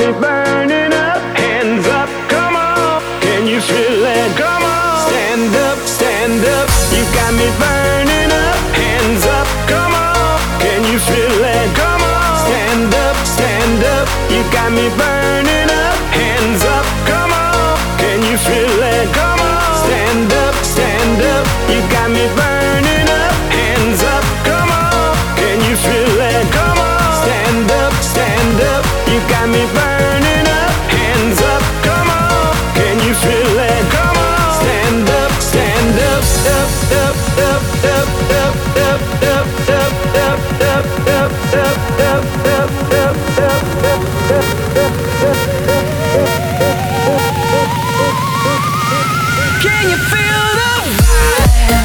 me burning up. Hands up, come on. Can you feel it? Come on. Stand up. You got me burning up. Hands up, come on. Can you feel it? Come on. Stand up. You got me burning up. Hands up, come on. Can you feel it? Come on. Stand up. You got me burning up. Hands up, come on. Can you feel it? Come on. Stand up. You got me burning up. Hands up, come on. Can you feel it? Come on. Stand up. Can you feel the vibe?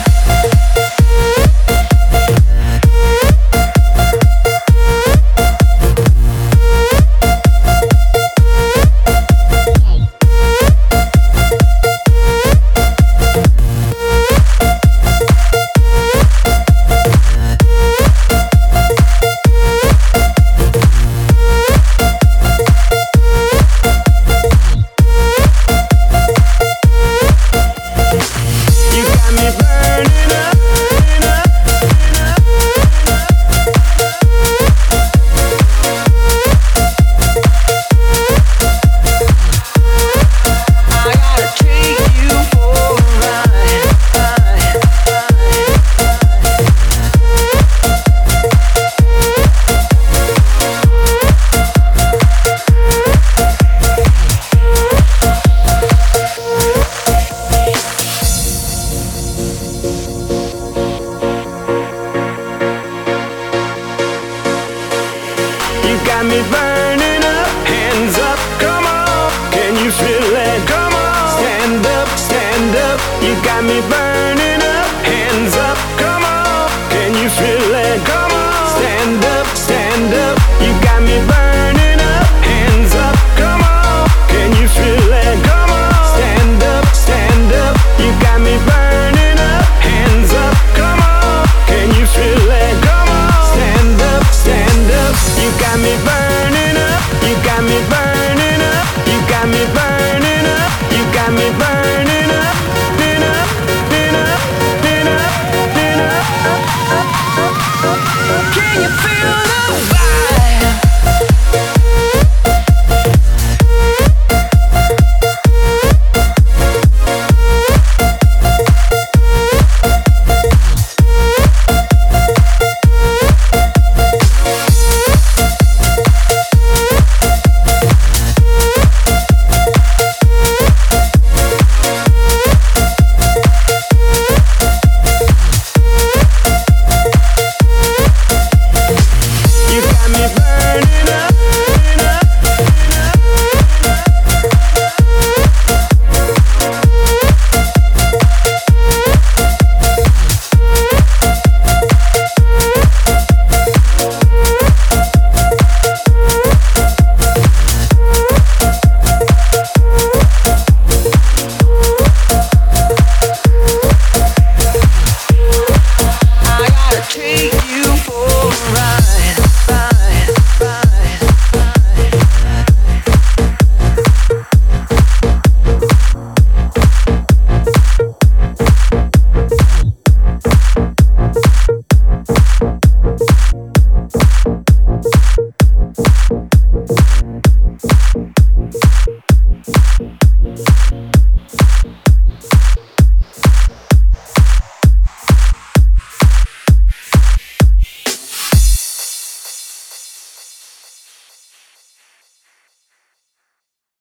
Got me burning up, hands up, come on. Can you feel it? Come on. Stand up. You got me burning.